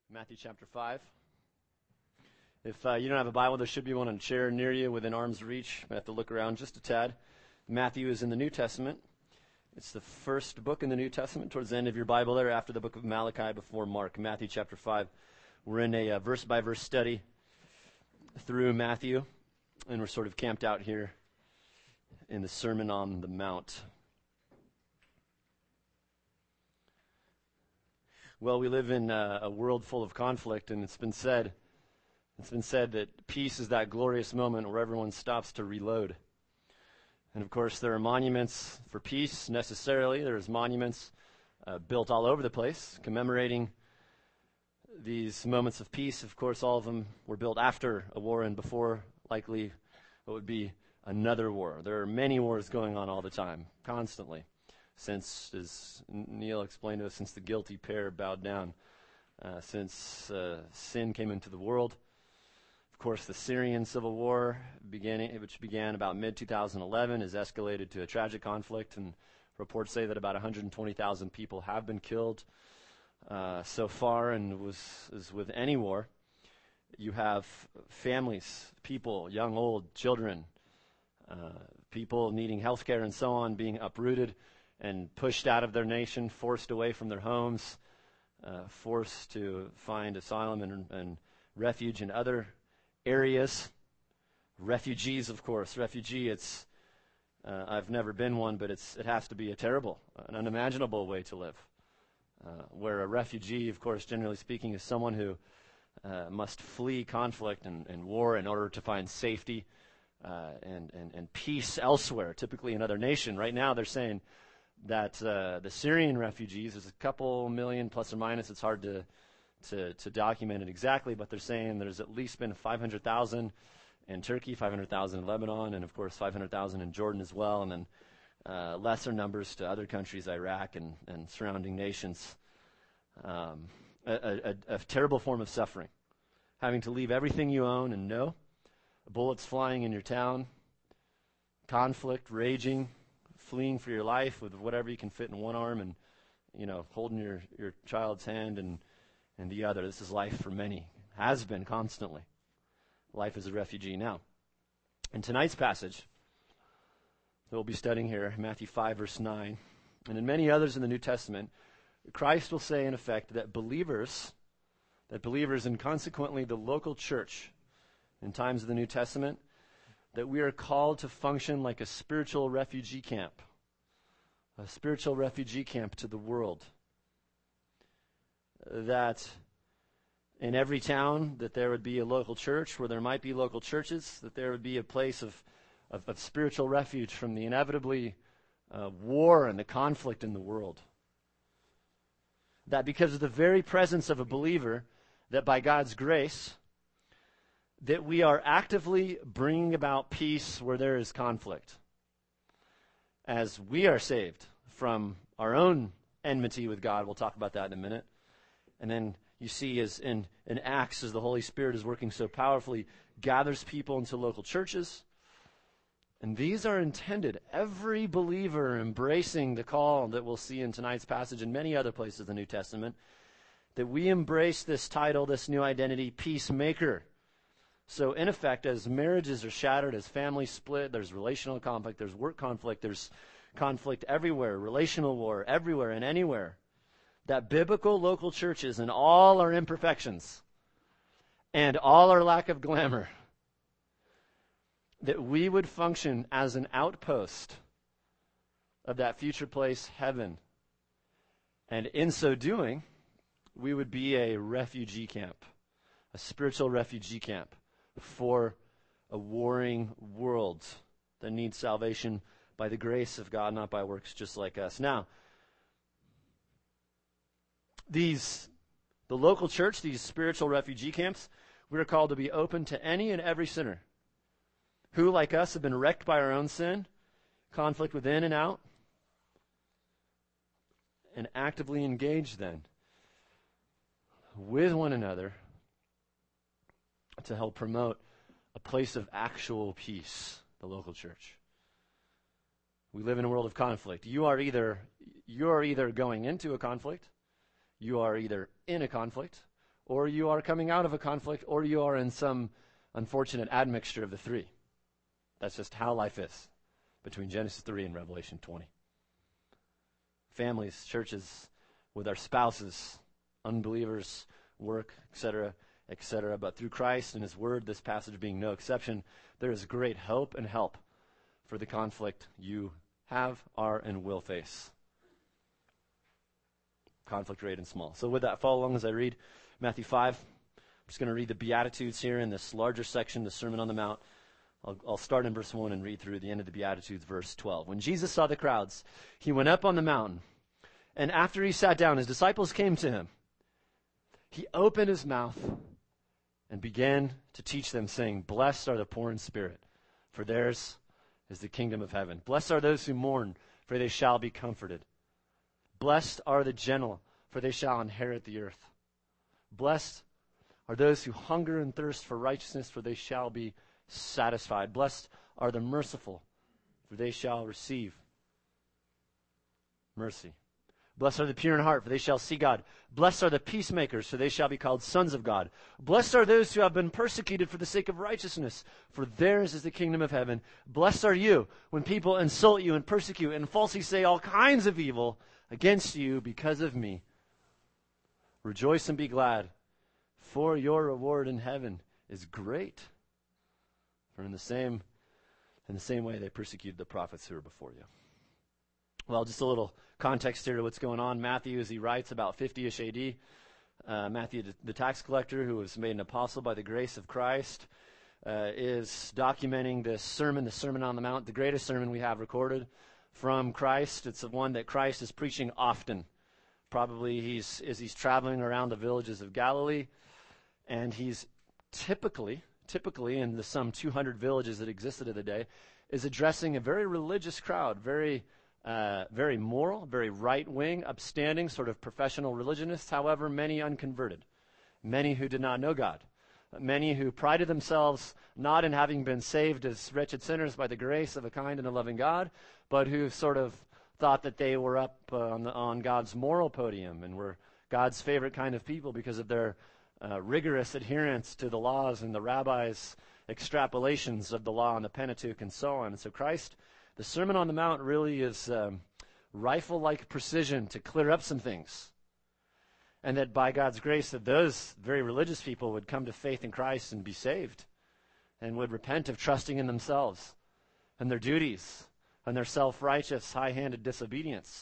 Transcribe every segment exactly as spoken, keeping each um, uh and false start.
Matthew chapter five. If uh, you don't have a Bible, there should be one on a chair near you within arm's reach. You have to look around just a tad. Matthew is in the New Testament. It's the first book in the New Testament, towards the end of your Bible there, after the book of Malachi, before Mark. Matthew chapter five. We're in a uh, verse-by-verse study through Matthew, and we're sort of camped out here in the Sermon on the Mount. Well, we live in uh, a world full of conflict, and it's been said, it's been said that peace is that glorious moment where everyone stops to reload. And of course, there are monuments for peace necessarily. There's monuments uh, built all over the place, commemorating these moments of peace. Of course, all of them were built after a war and before, likely, what would be another war. There are many wars going on all the time, constantly. Since, as Neil explained to us, since the guilty pair bowed down, uh, since uh, sin came into the world. Of course, the Syrian civil war, beginning, which began about mid twenty eleven, has escalated to a tragic conflict, and reports say that about one hundred twenty thousand people have been killed uh, so far. And was, as with any war, you have families, people, young, old, children, uh, people needing health care and so on, being uprooted and pushed out of their nation, forced away from their homes, uh, forced to find asylum and, and refuge in other areas. Refugees, of course. Refugee, it's, uh, I've never been one, but it's it has to be a terrible, an unimaginable way to live. Uh, where a refugee, of course, generally speaking, is someone who uh, must flee conflict and, and war in order to find safety uh, and, and, and peace elsewhere, typically another nation. Right now, they're saying that uh, the Syrian refugees is a couple million plus or minus. It's hard to, to to document it exactly, but they're saying there's at least been five hundred thousand in Turkey, five hundred thousand in Lebanon, and of course five hundred thousand in Jordan as well, and then uh, lesser numbers to other countries, Iraq and, and surrounding nations. Um, a, a, a terrible form of suffering. Having to leave everything you own and know, bullets flying in your town, conflict raging, fleeing for your life with whatever you can fit in one arm, and, you know, holding your, your child's hand and, and the other. This is life for many. Has been constantly. Life as a refugee. Now, in tonight's passage that we'll be studying here, Matthew five, verse nine, and in many others in the New Testament, Christ will say, in effect, that believers, that believers and consequently the local church in times of the New Testament, that we are called to function like a spiritual refugee camp, a spiritual refugee camp to the world. That in every town, that there would be a local church, where there might be local churches, that there would be a place of, of, of spiritual refuge from the inevitably uh, war and the conflict in the world. That because of the very presence of a believer, that by God's grace, that we are actively bringing about peace where there is conflict. As we are saved from our own enmity with God. We'll talk about that in a minute. And then you see as in, in Acts, as the Holy Spirit is working so powerfully, gathers people into local churches. And these are intended, every believer embracing the call that we'll see in tonight's passage and many other places in the New Testament, that we embrace this title, this new identity, peacemaker. So in effect, as marriages are shattered, as families split, there's relational conflict, there's work conflict, there's conflict everywhere, relational war everywhere and anywhere, that biblical local churches and all our imperfections and all our lack of glamour, that we would function as an outpost of that future place, heaven. And in so doing, we would be a refugee camp, a spiritual refugee camp for a warring world that needs salvation by the grace of God, not by works, just like us. Now, these, the local church, these spiritual refugee camps, we are called to be open to any and every sinner who, like us, have been wrecked by our own sin, conflict within and out, and actively engage then with one another to help promote a place of actual peace, the local church. We live in a world of conflict. You are either you are either going into a conflict, you are either in a conflict, or you are coming out of a conflict, or you are in some unfortunate admixture of the three. That's just how life is between Genesis three and Revelation twenty. Families, churches, with our spouses, unbelievers, work, et cetera, et cetera. But through Christ and his word, this passage being no exception, there is great hope and help for the conflict you have, are, and will face. Conflict great and small. So with that, follow along as I read Matthew five. I'm just going to read the Beatitudes here in this larger section, the Sermon on the Mount. I'll, I'll start in verse one and read through the end of the Beatitudes, verse twelve. When Jesus saw the crowds, he went up on the mountain, and after he sat down, his disciples came to him. He opened his mouth and began to teach them, saying, Blessed are the poor in spirit, for theirs is the kingdom of heaven. Blessed are those who mourn, for they shall be comforted. Blessed are the gentle, for they shall inherit the earth. Blessed are those who hunger and thirst for righteousness, for they shall be satisfied. Blessed are the merciful, for they shall receive mercy. Blessed are the pure in heart, for they shall see God. Blessed are the peacemakers, for they shall be called sons of God. Blessed are those who have been persecuted for the sake of righteousness, for theirs is the kingdom of heaven. Blessed are you when people insult you and persecute and falsely say all kinds of evil against you because of me. Rejoice and be glad, for your reward in heaven is great. For in the same, in the same way they persecuted the prophets who were before you. Well, just a little context here to what's going on. Matthew, as he writes about fifty-ish A D, uh, Matthew, the tax collector, who was made an apostle by the grace of Christ, uh, is documenting this sermon, the Sermon on the Mount, the greatest sermon we have recorded from Christ. It's the one that Christ is preaching often. Probably he's as he's traveling around the villages of Galilee, and he's typically, typically in the some two hundred villages that existed in the day, is addressing a very religious crowd, very Uh, very moral, very right-wing, upstanding, sort of professional religionists, however, many unconverted, many who did not know God, many who prided themselves not in having been saved as wretched sinners by the grace of a kind and a loving God, but who sort of thought that they were up uh, on, the, on God's moral podium and were God's favorite kind of people because of their uh, rigorous adherence to the laws and the rabbis' extrapolations of the law and the Pentateuch and so on. And so Christ, the Sermon on the Mount really is um, rifle-like precision to clear up some things. And that by God's grace that those very religious people would come to faith in Christ and be saved and would repent of trusting in themselves and their duties and their self-righteous, high-handed disobedience.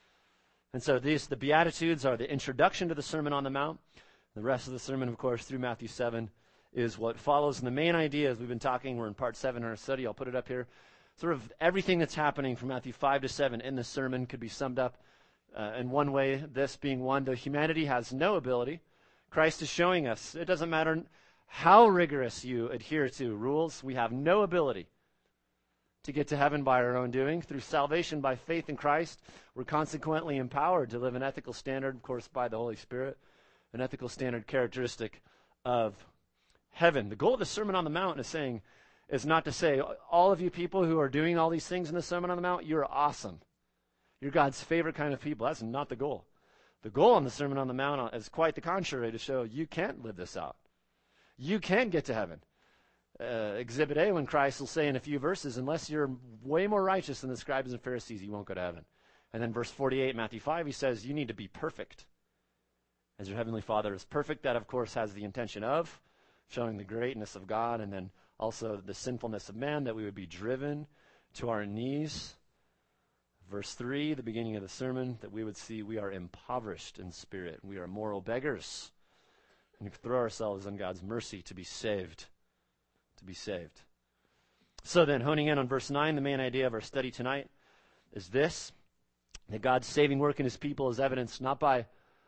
And so these, the Beatitudes are the introduction to the Sermon on the Mount. The rest of the sermon, of course, through Matthew seven is what follows. And the main idea, as we've been talking, we're in part seven in our study. I'll put it up here. Sort of everything that's happening from Matthew five to seven in the sermon could be summed up uh, in one way, this being one, though humanity has no ability, Christ is showing us it doesn't matter how rigorous you adhere to rules, we have no ability to get to heaven by our own doing. Through salvation by faith in Christ, we're consequently empowered to live an ethical standard, of course, by the Holy Spirit, an ethical standard characteristic of heaven. The goal of the Sermon on the Mount is saying, is not to say, all of you people who are doing all these things in the Sermon on the Mount, you're awesome. You're God's favorite kind of people. That's not the goal. The goal on the Sermon on the Mount is quite the contrary, to show you can't live this out. You can't get to heaven. Uh, exhibit A, when Christ will say in a few verses, unless you're way more righteous than the scribes and Pharisees, you won't go to heaven. And then verse forty-eight, Matthew five, he says, you need to be perfect as your heavenly Father is perfect. That, of course, has the intention of showing the greatness of God, and then also the sinfulness of man, that we would be driven to our knees. Verse three, the beginning of the sermon, that we would see we are impoverished in spirit. We are moral beggars. And we throw ourselves on God's mercy to be saved. To be saved. So then, honing in on verse nine, the main idea of our study tonight is this, that God's saving work in his people is evidenced not by,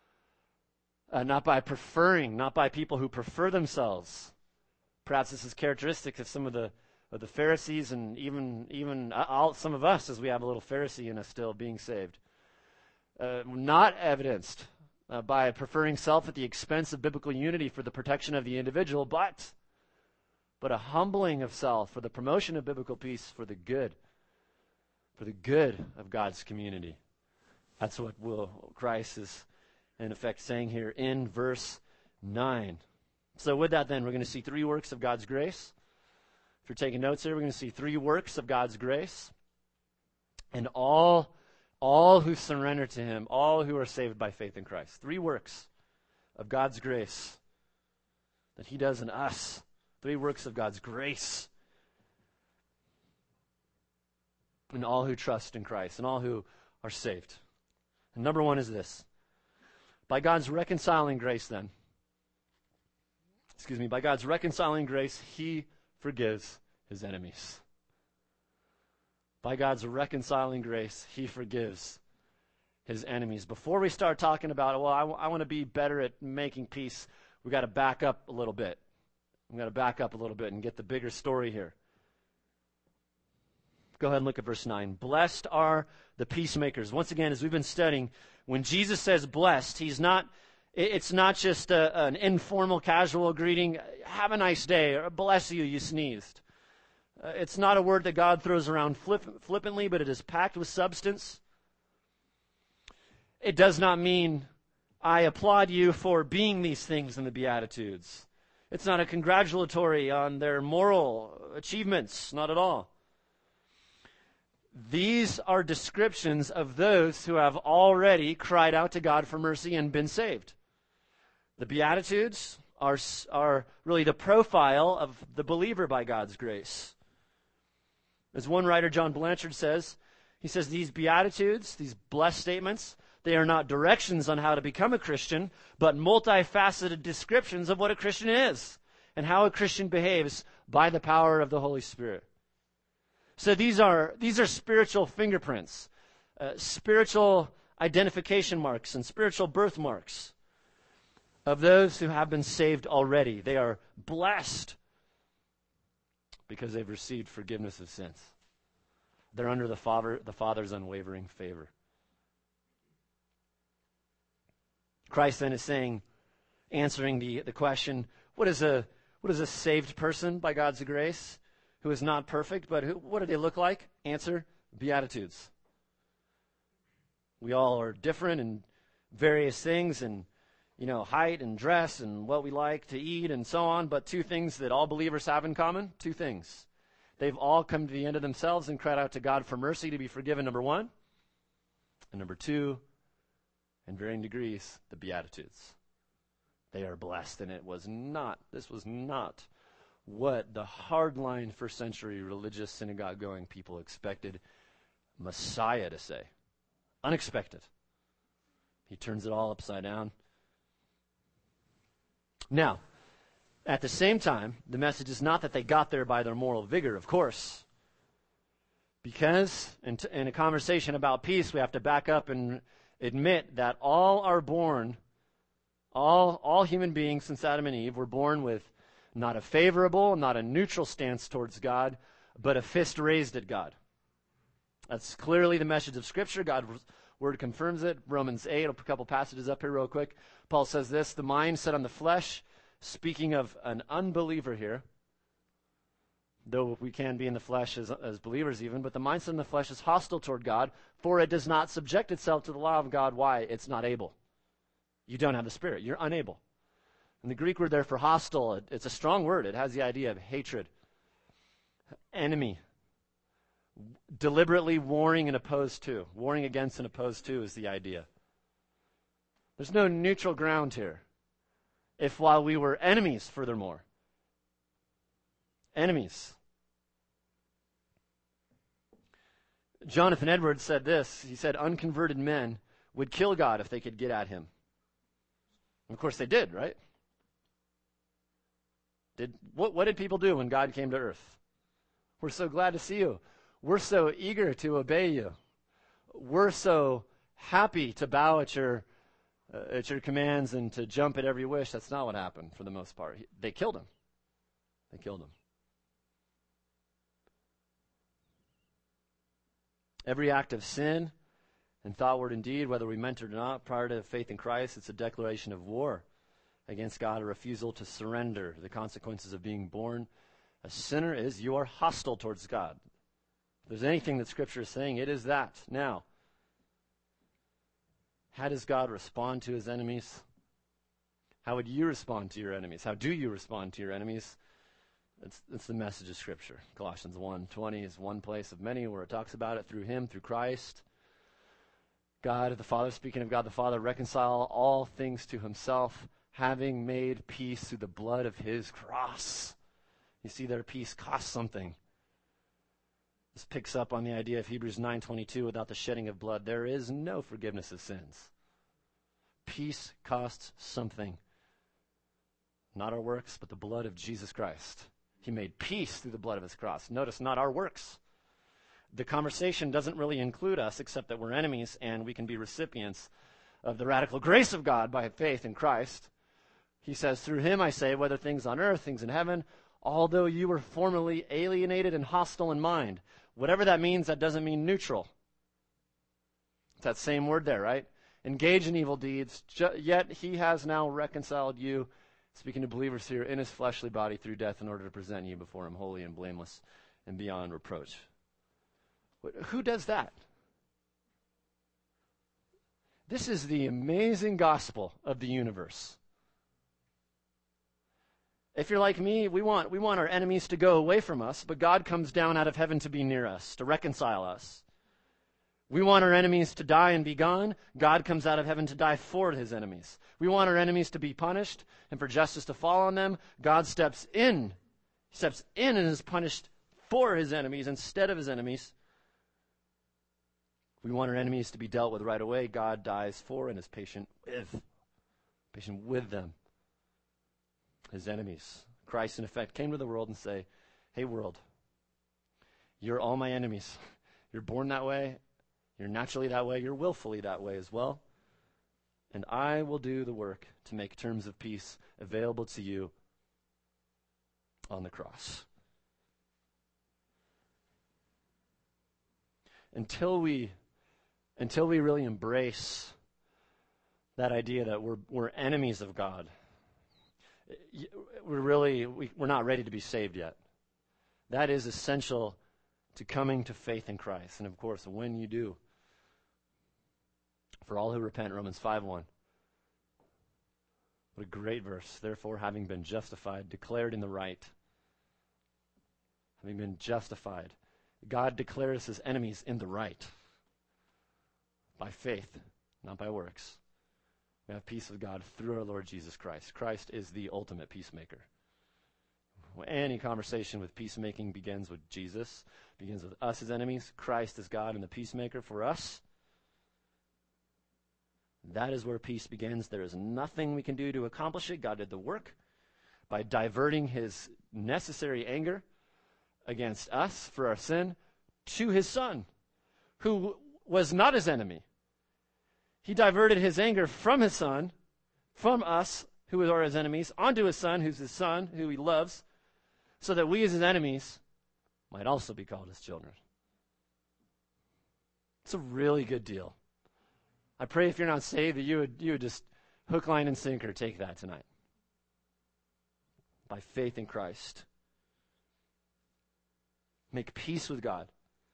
uh, not by preferring, not by people who prefer themselves. Perhaps this is characteristic of some of the of the Pharisees, and even even all, some of us, as we have a little Pharisee in us still, being saved. Uh, not evidenced uh, by preferring self at the expense of biblical unity for the protection of the individual, but but a humbling of self for the promotion of biblical peace, for the good, for the good of God's community. That's what will Christ is in effect saying here in verse nine. So with that then, we're going to see three works of God's grace. If you're taking notes here, we're going to see three works of God's grace. And all, all who surrender to him, all who are saved by faith in Christ. Three works of God's grace that he does in us. Three works of God's grace. And all who trust in Christ, and all who are saved. And number one is this. By God's reconciling grace then, excuse me, by God's reconciling grace, he forgives his enemies. By God's reconciling grace, he forgives his enemies. Before we start talking about, well, I, w- I want to be better at making peace, we got to back up a little bit. We've got to back up a little bit and get the bigger story here. Go ahead and look at verse nine. Blessed are the peacemakers. Once again, as we've been studying, when Jesus says blessed, he's not, it's not just a, an informal, casual greeting, have a nice day, or bless you, you sneezed. Uh, it's not a word that God throws around flip, flippantly, but it is packed with substance. It does not mean, I applaud you for being these things in the Beatitudes. It's not a congratulatory on their moral achievements, not at all. These are descriptions of those who have already cried out to God for mercy and been saved. The Beatitudes are, are really the profile of the believer by God's grace. As one writer, John Blanchard, says, he says these Beatitudes, these blessed statements, they are not directions on how to become a Christian, but multifaceted descriptions of what a Christian is and how a Christian behaves by the power of the Holy Spirit. So these are these are spiritual fingerprints, uh, spiritual identification marks, and spiritual birthmarks of those who have been saved already. They are blessed because they've received forgiveness of sins. They're under the Father, the Father's unwavering favor. Christ then is saying, answering the, the question, what is a what is a saved person by God's grace? Who is not perfect, but who, what do they look like? Answer, Beatitudes. We all are different in various things, and you know, height and dress and what we like to eat and so on, but two things that all believers have in common, two things. They've all come to the end of themselves and cried out to God for mercy to be forgiven, number one. And number two, in varying degrees, the Beatitudes. They are blessed, and it was not, this was not what the hardline first century religious synagogue-going people expected Messiah to say. Unexpected. He turns it all upside down. Now, at the same time, the message is not that they got there by their moral vigor, of course. Because in, t- in a conversation about peace, we have to back up and admit that all are born, all, all human beings since Adam and Eve were born with not a favorable, not a neutral stance towards God, but a fist raised at God. That's clearly the message of Scripture. God's word confirms it. Romans eight, a couple passages up here real quick. Paul says this, the mind set on the flesh, speaking of an unbeliever here, though we can be in the flesh as, as believers even, but the mindset in the flesh is hostile toward God, for it does not subject itself to the law of God. Why? It's not able. You don't have the Spirit. You're unable. And the Greek word there for hostile, it, it's a strong word. It has the idea of hatred, enemy, deliberately warring and opposed to. Warring against and opposed to is the idea. There's no neutral ground here. If while we were enemies, furthermore, enemies. Jonathan Edwards said this. He said, unconverted men would kill God if they could get at him. And of course they did, right? Did what, what did people do when God came to earth? We're so glad to see you. We're so eager to obey you. We're so happy to bow at your uh, at your commands and to jump at every wish. That's not what happened for the most part. He, they killed him. They killed him. Every act of sin and thought, word, and deed, whether we meant it or not, prior to faith in Christ, it's a declaration of war against God, a refusal to surrender. The consequences of being born a sinner is you are hostile towards God. If there's anything that Scripture is saying, it is that. Now, how does God respond to his enemies? How would you respond to your enemies? How do you respond to your enemies? It's, it's the message of Scripture. Colossians one twenty is one place of many where it talks about it through him, through Christ. God the Father, speaking of God the Father, reconcile all things to himself, having made peace through the blood of his cross. You see, their peace costs something. This picks up on the idea of Hebrews nine twenty-two, without the shedding of blood, there is no forgiveness of sins. Peace costs something. Not our works, but the blood of Jesus Christ. He made peace through the blood of his cross. Notice, not our works. The conversation doesn't really include us, except that we're enemies and we can be recipients of the radical grace of God by faith in Christ. He says, through him I say, whether things on earth, things in heaven, although you were formerly alienated and hostile in mind. Whatever that means, that doesn't mean neutral. It's that same word there, right? Engage in evil deeds, ju- yet he has now reconciled you, speaking to believers here, in his fleshly body through death in order to present you before him holy and blameless and beyond reproach. Who does that? This is the amazing gospel of the universe. If you're like me, we want, we want our enemies to go away from us, but God comes down out of heaven to be near us, to reconcile us. We want our enemies to die and be gone. God comes out of heaven to die for his enemies. We want our enemies to be punished and for justice to fall on them. God steps in, steps in and is punished for his enemies instead of his enemies. We want our enemies to be dealt with right away. God dies for and is patient with, patient with them, his enemies. Christ, in effect, came to the world and say, hey, world, you're all my enemies. You're born that way. You're naturally that way. You're willfully that way as well. And I will do the work to make terms of peace available to you on the cross. Until we Until we really embrace that idea that we're we're enemies of God, we're really we, we're not ready to be saved yet. That is essential to coming to faith in Christ. And of course, when you do, for all who repent, Romans five one. What a great verse. Therefore, having been justified, declared in the right, having been justified, God declares his enemies in the right. By faith, not by works. We have peace with God through our Lord Jesus Christ. Christ is the ultimate peacemaker. Any conversation with peacemaking begins with Jesus, begins with us as enemies. Christ is God and the peacemaker for us. That is where peace begins. There is nothing we can do to accomplish it. God did the work by diverting his necessary anger against us for our sin to his Son, who was not his enemy. He diverted his anger from his Son, from us, who are his enemies, onto his Son, who's his Son, who he loves, so that we as his enemies might also be called his children. It's a really good deal. I pray if you're not saved that you would, you would just hook, line, and sinker take that tonight. By faith in Christ. Make peace with God.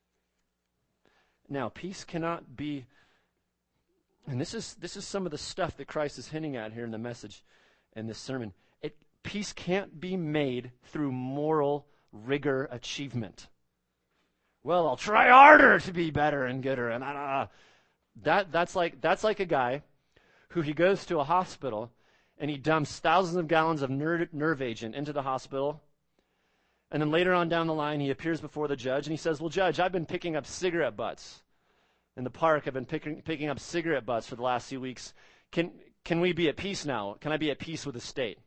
Now, peace cannot be, and this is this is some of the stuff that Christ is hinting at here in the message in this sermon. It, peace can't be made through moral rigor achievement. Well, I'll try harder to be better and gooder, and uh, that that's like that's like a guy who he goes to a hospital and he dumps thousands of gallons of nerve, nerve agent into the hospital. And then later on down the line, he appears before the judge, and he says, well, Judge, I've been picking up cigarette butts. In the park, I've been picking, picking up cigarette butts for the last few weeks. Can, can we be at peace now? Can I be at peace with the state?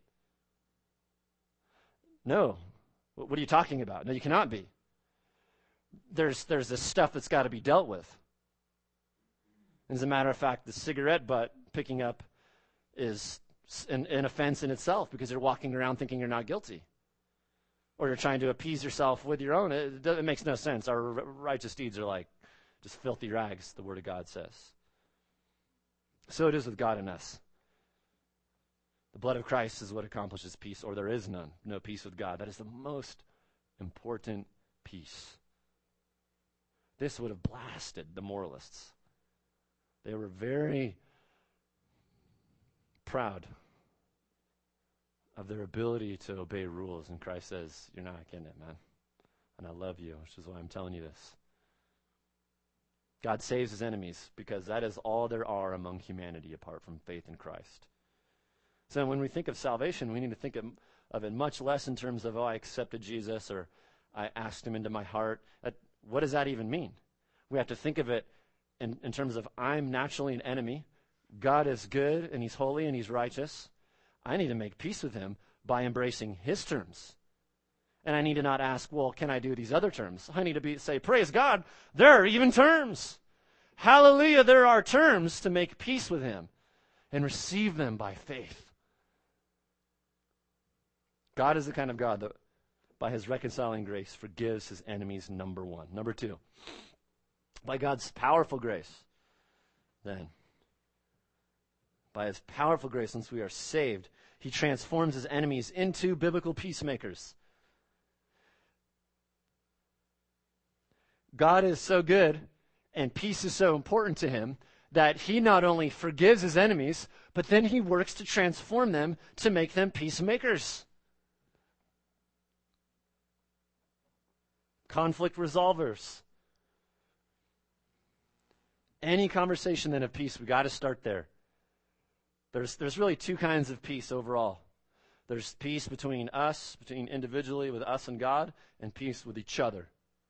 No. What are you talking about? No, you cannot be. There's, there's this stuff that's got to be dealt with. As a matter of fact, the cigarette butt picking up is an, an offense in itself because you're walking around thinking you're not guilty. Or you're trying to appease yourself with your own. It, it makes no sense. Our righteous deeds are like just filthy rags, the Word of God says. So it is with God and us. The blood of Christ is what accomplishes peace, or there is none. No peace with God. That is the most important peace. This would have blasted the moralists. They were very proud of their ability to obey rules. And Christ says, you're not getting it, man. And I love you, which is why I'm telling you this. God saves his enemies because that is all there are among humanity apart from faith in Christ. So when we think of salvation, we need to think of, of it much less in terms of, oh, I accepted Jesus or I asked him into my heart. That, what does that even mean? We have to think of it in, in terms of I'm naturally an enemy. God is good and he's holy and he's righteous. I need to make peace with him by embracing his terms. And I need to not ask, well, can I do these other terms? I need to be say, praise God, there are even terms. Hallelujah, there are terms to make peace with him and receive them by faith. God is the kind of God that, by his reconciling grace, forgives his enemies, number one. Number two, by God's powerful grace, then, by his powerful grace, once we are saved, he transforms his enemies into biblical peacemakers. God is so good and peace is so important to him that he not only forgives his enemies, but then he works to transform them to make them peacemakers. Conflict resolvers. Any conversation then of peace, we got to start there. There's, there's really two kinds of peace overall. There's peace between us, between individually with us and God, and peace with each other.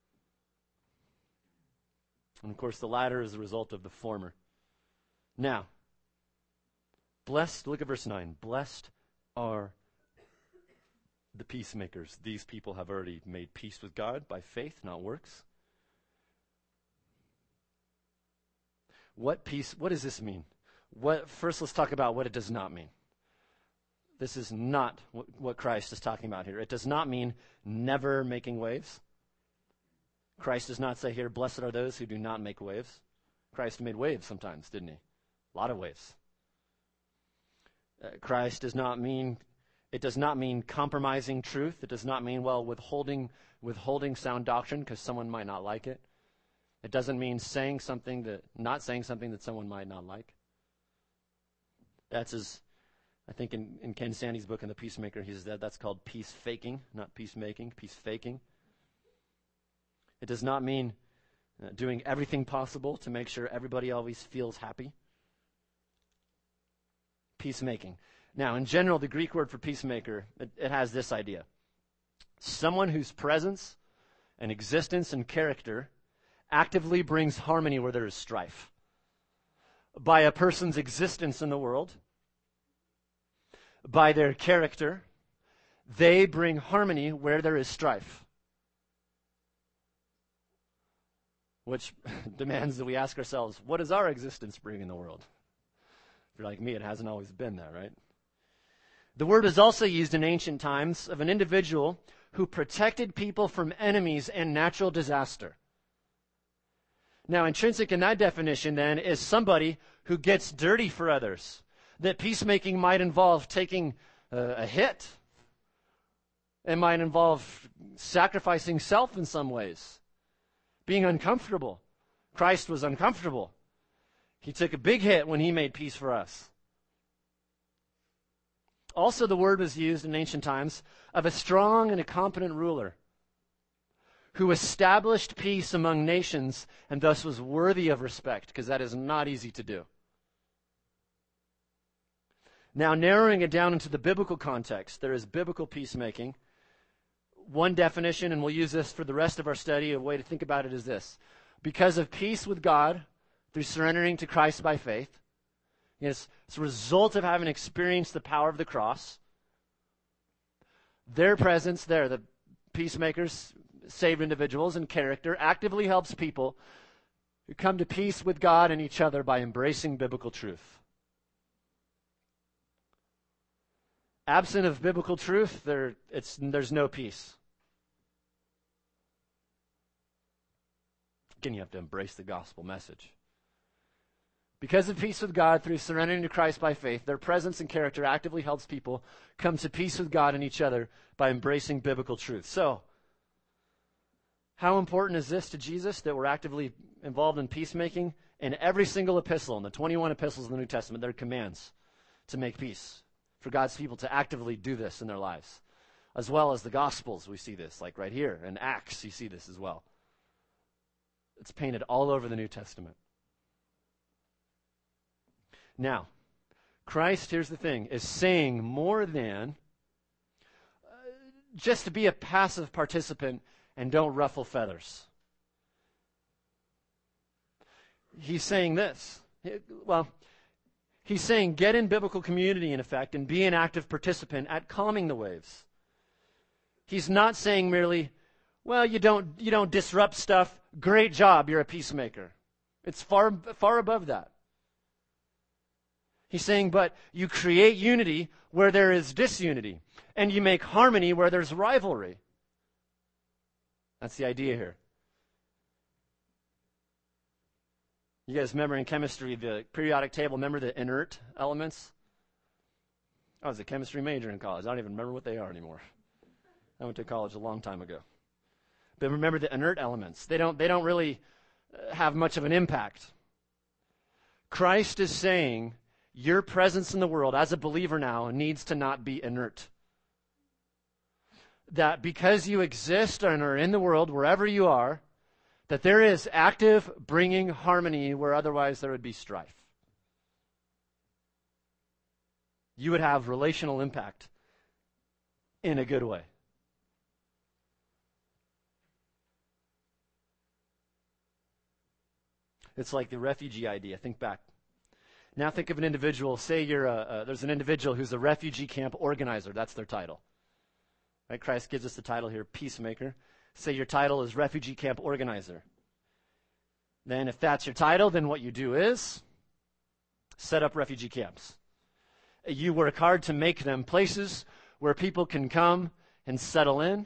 And of course, the latter is the result of the former. Now, blessed, look at verse nine. Blessed are the peacemakers. These people have already made peace with God by faith, not works. What peace, what does this mean? What, first, let's talk about what it does not mean. This is not what, what Christ is talking about here. It does not mean never making waves. Christ does not say here, blessed are those who do not make waves. Christ made waves sometimes, didn't he? A lot of waves. Uh, Christ does not mean, it does not mean compromising truth. It does not mean, well, withholding, withholding sound doctrine because someone might not like it. It doesn't mean saying something that, not saying something that someone might not like. That's his, I think in, in Ken Sande's book in The Peacemaker, he says that that's called peace faking, not peacemaking, peace faking. It does not mean uh, doing everything possible to make sure everybody always feels happy. Peacemaking. Now, in general, the Greek word for peacemaker, it, it has this idea. Someone whose presence and existence and character actively brings harmony where there is strife. By a person's existence in the world, by their character, they bring harmony where there is strife. Which demands that we ask ourselves, what does our existence bring in the world? If you're like me, it hasn't always been there, right? The word is also used in ancient times of an individual who protected people from enemies and natural disaster. Now, intrinsic in that definition, then, is somebody who gets dirty for others. That peacemaking might involve taking uh, a hit. It might involve sacrificing self in some ways. Being uncomfortable. Christ was uncomfortable. He took a big hit when he made peace for us. Also, the word was used in ancient times of a strong and a competent ruler who established peace among nations and thus was worthy of respect, because that is not easy to do. Now, narrowing it down into the biblical context, there is biblical peacemaking. One definition, and we'll use this for the rest of our study, a way to think about it is this. Because of peace with God through surrendering to Christ by faith, yes, it's a result of having experienced the power of the cross. Their presence there, the peacemakers, saved individuals and character, actively helps people who come to peace with God and each other by embracing biblical truth. Absent of biblical truth, there, it's, there's no peace. Again, you have to embrace the gospel message. Because of peace with God through surrendering to Christ by faith, their presence and character actively helps people come to peace with God and each other by embracing biblical truth. So, how important is this to Jesus, that we're actively involved in peacemaking? In every single epistle, in the twenty-one epistles of the New Testament, there are commands to make peace. for God's people to actively do this in their lives. As well as the Gospels, we see this, like right here. In Acts, you see this as well. It's painted all over the New Testament. Now, Christ, here's the thing, is saying more than uh, just to be a passive participant and don't ruffle feathers. He's saying this. Well, he's saying get in biblical community, in effect, and be an active participant at calming the waves. He's not saying merely, well, you don't you don't disrupt stuff. Great job, you're a peacemaker. It's far far above that. He's saying, but you create unity where there is disunity, and you make harmony where there's rivalry. That's the idea here. You guys remember in chemistry, the periodic table, remember the inert elements? I was a chemistry major in college. I don't even remember what they are anymore. I went to college a long time ago. But remember the inert elements. They don't, they don't really have much of an impact. Christ is saying your presence in the world as a believer now needs to not be inert. That because you exist and are in the world wherever you are, that there is active bringing harmony where otherwise there would be strife. You would have relational impact in a good way. It's like the refugee idea. Think back. Now think of an individual. Say you're a, uh, there's an individual who's a refugee camp organizer. That's their title. Right? Christ gives us the title here, peacemaker. Say your title is refugee camp organizer. Then if that's your title, then what you do is set up refugee camps. You work hard to make them places where people can come and settle in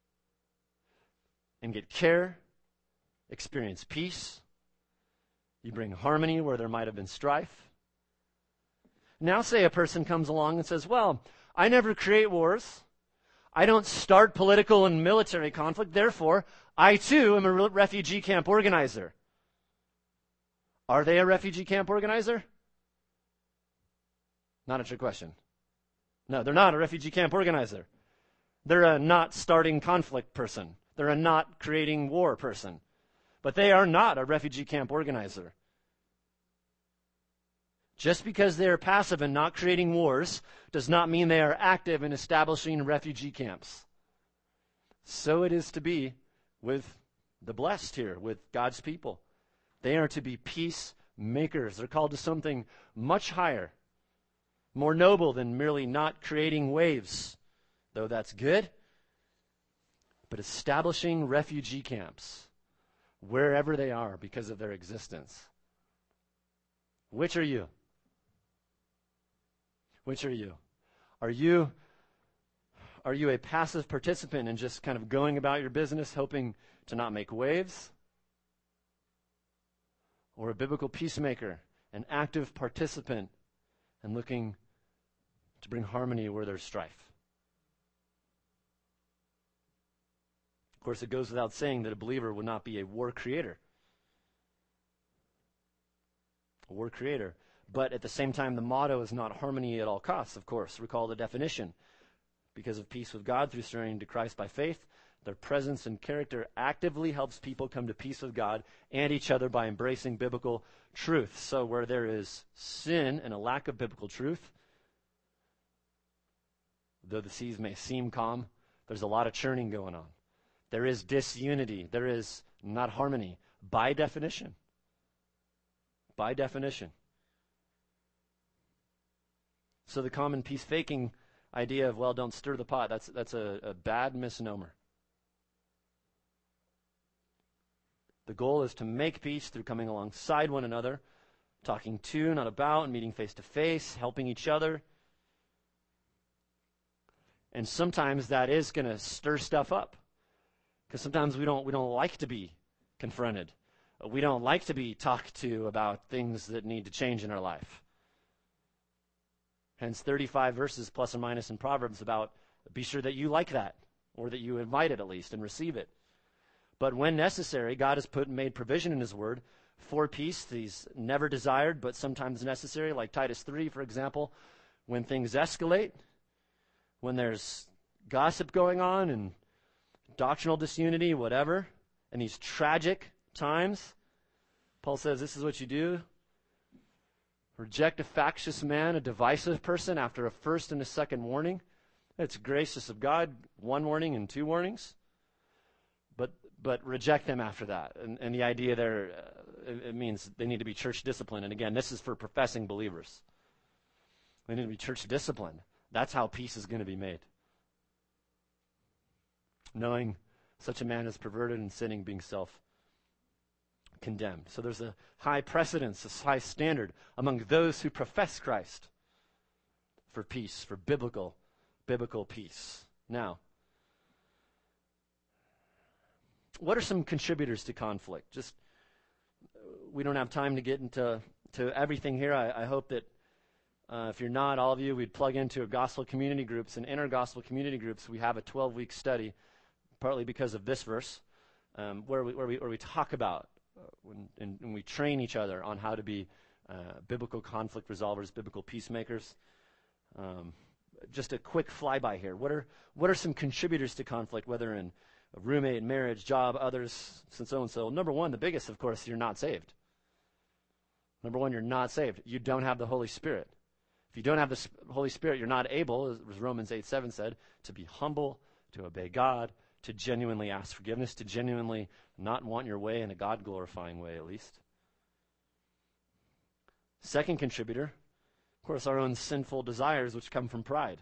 and get care, experience peace. You bring harmony where there might have been strife. Now say a person comes along and says, well, I never create wars. I don't start political and military conflict. Therefore, I too am a re- refugee camp organizer. Are they a refugee camp organizer? Not a trick question. No, they're not a refugee camp organizer. They're a not starting conflict person. They're a not creating war person. But they are not a refugee camp organizer. Just because they are passive and not creating wars does not mean they are active in establishing refugee camps. So it is to be with the blessed here, with God's people. They are to be peacemakers. They're called to something much higher, more noble than merely not creating waves, though that's good, but establishing refugee camps wherever they are because of their existence. Which are you? Which are you? Are you are you a passive participant and just kind of going about your business hoping to not make waves? Or a biblical peacemaker, an active participant and looking to bring harmony where there's strife? Of course, it goes without saying that a believer would not be a war creator. A war creator. But at the same time, the motto is not harmony at all costs, of course. Recall the definition. Because of peace with God through surrendering to Christ by faith, their presence and character actively helps people come to peace with God and each other by embracing biblical truth. So where there is sin and a lack of biblical truth, though the seas may seem calm, there's a lot of churning going on. There is disunity. There is not harmony by definition. By definition. So the common peace faking idea of, well, don't stir the pot, that's that's a, a bad misnomer. The goal is to make peace through coming alongside one another, talking to, not about, meeting face to face, helping each other. And sometimes that is going to stir stuff up. Because sometimes we don't we don't like to be confronted. We don't like to be talked to about things that need to change in our life. Hence thirty-five verses plus or minus in Proverbs about be sure that you like that, or that you invite it at least and receive it. But when necessary, God has put and made provision in his word for peace. He's never desired, but sometimes necessary, like Titus three, for example, when things escalate, when there's gossip going on and doctrinal disunity, whatever, in these tragic times, Paul says this is what you do. Reject a factious man, a divisive person after a first and a second warning. It's gracious of God, one warning and two warnings. But but reject them after that. And, and the idea there, uh, it, it means they need to be church disciplined. And again, this is for professing believers. They need to be church disciplined. That's how peace is going to be made. Knowing such a man is perverted and sinning, being self-condemned. So there's a high precedence, a high standard among those who profess Christ for peace, for biblical, biblical peace. Now, what are some contributors to conflict? Just, we don't have time to get into to everything here. I, I hope that uh, if you're not, all of you, we'd plug into a gospel community groups. And in our gospel community groups, we have a twelve-week study, partly because of this verse, um, where we where we where we talk about uh, when, and, and we train each other on how to be uh, biblical conflict resolvers, biblical peacemakers. Um, just a quick flyby here. What are what are some contributors to conflict, whether in a roommate, marriage, job, others, and so and so? Number one, the biggest, of course, you're not saved. Number one, you're not saved. You don't have the Holy Spirit. If you don't have the Sp- Holy Spirit, you're not able, as Romans eight seven said, to be humble, to obey God, to genuinely ask forgiveness, to genuinely not want your way in a God-glorifying way, at least. Second contributor, of course, our own sinful desires, which come from pride.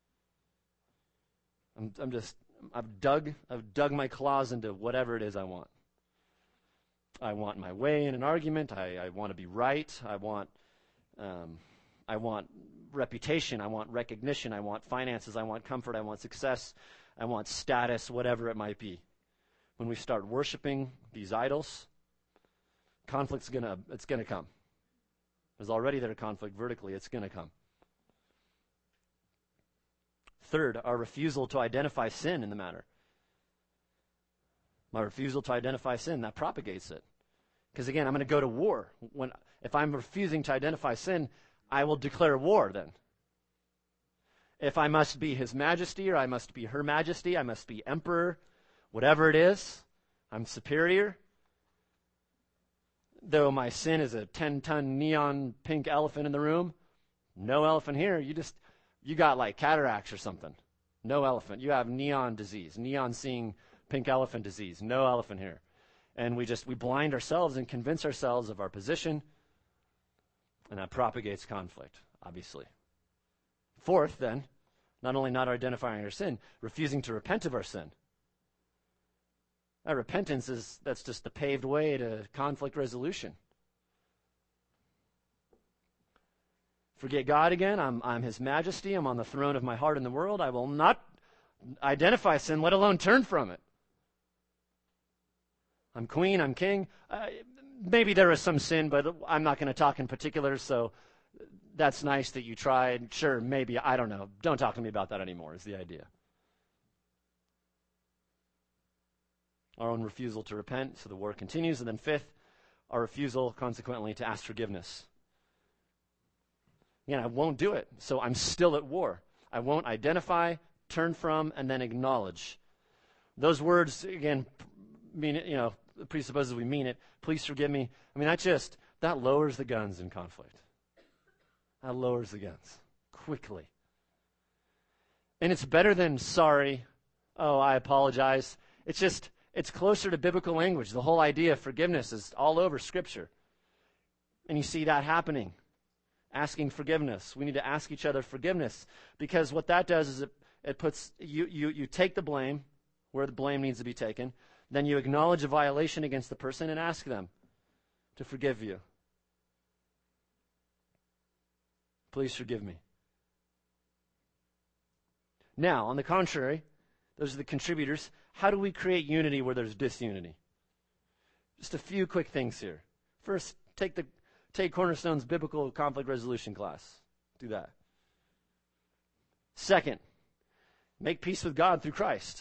I'm, I'm just, I've dug, I've dug my claws into whatever it is I want. I want my way in an argument. I, I want to be right. I want, um, I want reputation. I want recognition. I want finances. I want comfort. I want success. I want status, whatever it might be. When we start worshiping these idols, conflict's gonna, it's gonna come. There's already there conflict vertically. It's gonna come. Third, our refusal to identify sin in the matter. My refusal to identify sin, that propagates it. Because again, I'm going to go to war. When, if I'm refusing to identify sin, I will declare war then. If I must be His Majesty or I must be Her Majesty, I must be Emperor, whatever it is, I'm superior. Though my sin is a ten-ton neon pink elephant in the room, no elephant here. You just, you got like cataracts or something. No elephant. You have neon disease, neon seeing pink elephant disease. No elephant here. And we just, we blind ourselves and convince ourselves of our position, and that propagates conflict, obviously. Fourth, then, not only not identifying our sin, refusing to repent of our sin. That repentance is, that's just the paved way to conflict resolution. Forget God again. I'm, I'm His Majesty. I'm on the throne of my heart in the world. I will not identify sin, let alone turn from it. I'm queen, I'm king. Uh, maybe there is some sin, but I'm not going to talk in particular, so that's nice that you tried. Sure, maybe, I don't know. Don't talk to me about that anymore, is the idea. Our own refusal to repent, so the war continues. And then fifth, our refusal, consequently, to ask forgiveness. Again, I won't do it, so I'm still at war. I won't identify, turn from, and then acknowledge. Those words, again, mean it, you know, presupposes we mean it. Please forgive me. I mean, that just, that lowers the guns in conflict. That lowers the guns quickly. And it's better than sorry, oh, I apologize. It's just, it's closer to biblical language. The whole idea of forgiveness is all over Scripture. And you see that happening. Asking forgiveness. We need to ask each other forgiveness, because what that does is it, it puts, you, you, you take the blame where the blame needs to be taken. Then you acknowledge a violation against the person and ask them to forgive you. Please forgive me. Now, on the contrary, those are the contributors. How do we create unity where there's disunity? Just a few quick things here. First, take the take Cornerstone's biblical conflict resolution class. Do that. Second, make peace with God through Christ.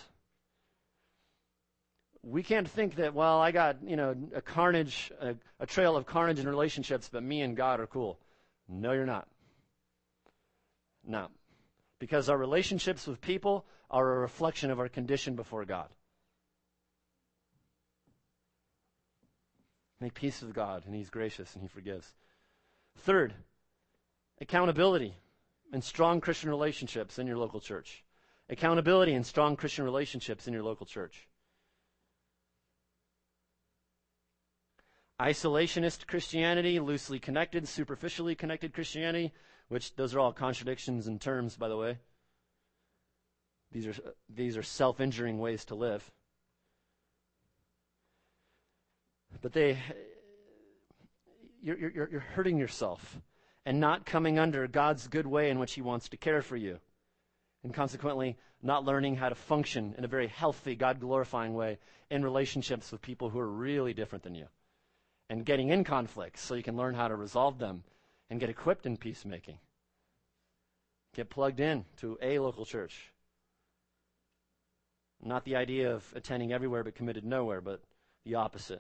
We can't think that, well, I got, you know, a carnage, a, a trail of carnage in relationships, but me and God are cool. No, you're not. No. Because our relationships with people are a reflection of our condition before God. Make peace with God, and He's gracious and He forgives. Third, accountability and strong Christian relationships in your local church. Accountability and strong Christian relationships in your local church. Isolationist Christianity, loosely connected, superficially connected Christianity, which those are all contradictions in terms, by the way. These are these are self-injuring ways to live. But they, you're, you're, you're hurting yourself and not coming under God's good way in which He wants to care for you. And consequently, not learning how to function in a very healthy, God-glorifying way in relationships with people who are really different than you. And getting in conflicts so you can learn how to resolve them and get equipped in peacemaking. Get plugged in to a local church. Not the idea of attending everywhere but committed nowhere, but the opposite.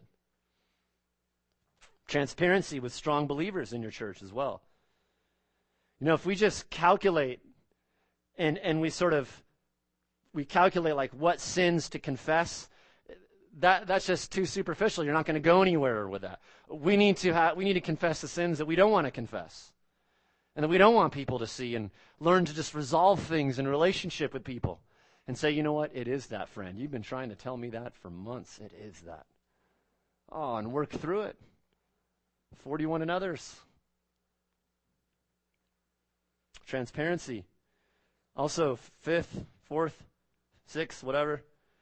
Transparency with strong believers in your church as well. You know, if we just calculate and, and we sort of, we calculate like what sins to confess, that that's just too superficial. You're not going to go anywhere with that. We need to have, we need to confess the sins that we don't want to confess and that we don't want people to see, and learn to just resolve things in relationship with people and say, you know what, it is that, friend. You've been trying to tell me that for months. It is that. Oh, and work through it. forty-one and others. Transparency. Also, fifth, fourth, sixth, whatever.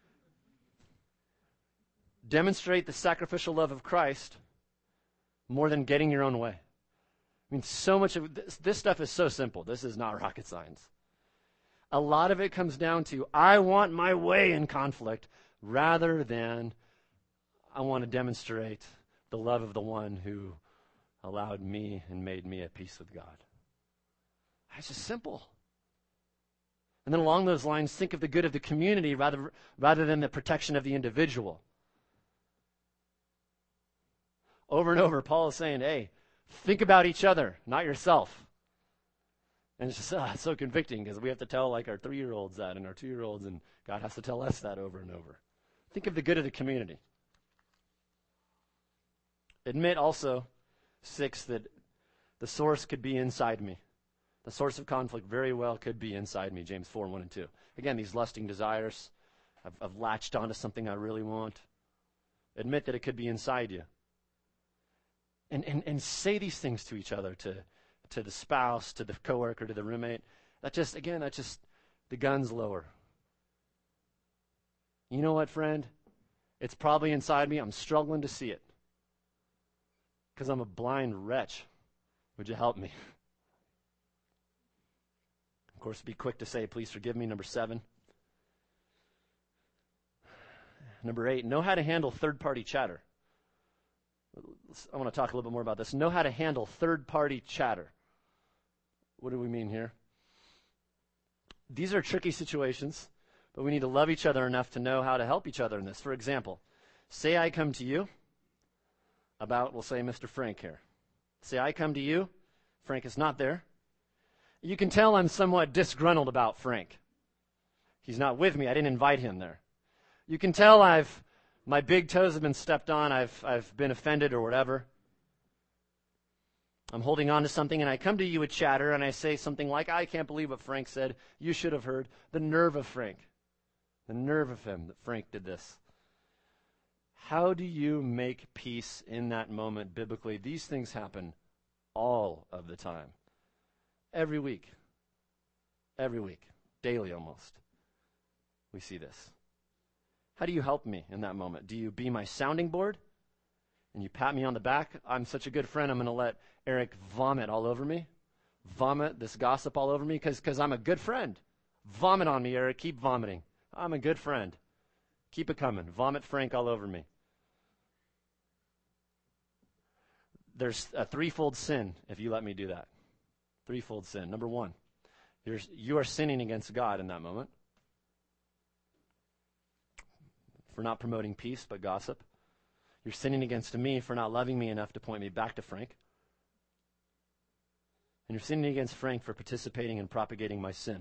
Demonstrate the sacrificial love of Christ more than getting your own way. I mean, so much of this, this stuff is so simple. This is not rocket science. A lot of it comes down to, I want my way in conflict, rather than I want to demonstrate the love of the one who allowed me and made me at peace with God. It's just simple. And then along those lines, think of the good of the community rather, rather than the protection of the individual. Over and over, Paul is saying, hey, think about each other, not yourself. And it's just uh, it's so convicting, because we have to tell like our three-year-olds that and our two-year-olds, and God has to tell us that over and over. Think of the good of the community. Admit also, sixth, that the source could be inside me. The source of conflict very well could be inside me, James four, one and two. Again, these lusting desires. I've, I've latched onto something I really want. Admit that it could be inside you. And, and, and say these things to each other, to, to the spouse, to the coworker, to the roommate. That just, again, that just, the gun's lower. You know what, friend? It's probably inside me. I'm struggling to see it, because I'm a blind wretch. Would you help me? Of course, be quick to say, please forgive me, number seven. Number eight, know how to handle third-party chatter. I want to talk a little bit more about this. Know how to handle third-party chatter. What do we mean here? These are tricky situations, but we need to love each other enough to know how to help each other in this. For example, say I come to you about, we'll say, Mister Frank here. Say I come to you. Frank is not there. You can tell I'm somewhat disgruntled about Frank. He's not with me. I didn't invite him there. You can tell I've my big toes have been stepped on. I've I've been offended or whatever. I'm holding on to something, and I come to you with chatter, and I say something like, I can't believe what Frank said. You should have heard. The nerve of Frank. The nerve of him that Frank did this. How do you make peace in that moment biblically? These things happen all of the time. Every week. Every week. Daily almost. We see this. How do you help me in that moment? Do you be my sounding board? And you pat me on the back? I'm such a good friend, I'm going to let Eric vomit all over me. Vomit this gossip all over me because because I'm a good friend. Vomit on me, Eric. Keep vomiting. I'm a good friend. Keep it coming. Vomit Frank all over me. There's a threefold sin if you let me do that. Threefold sin. Number one, you're, you are sinning against God in that moment for not promoting peace but gossip. You're sinning against me for not loving me enough to point me back to Frank. And you're sinning against Frank for participating and propagating my sin.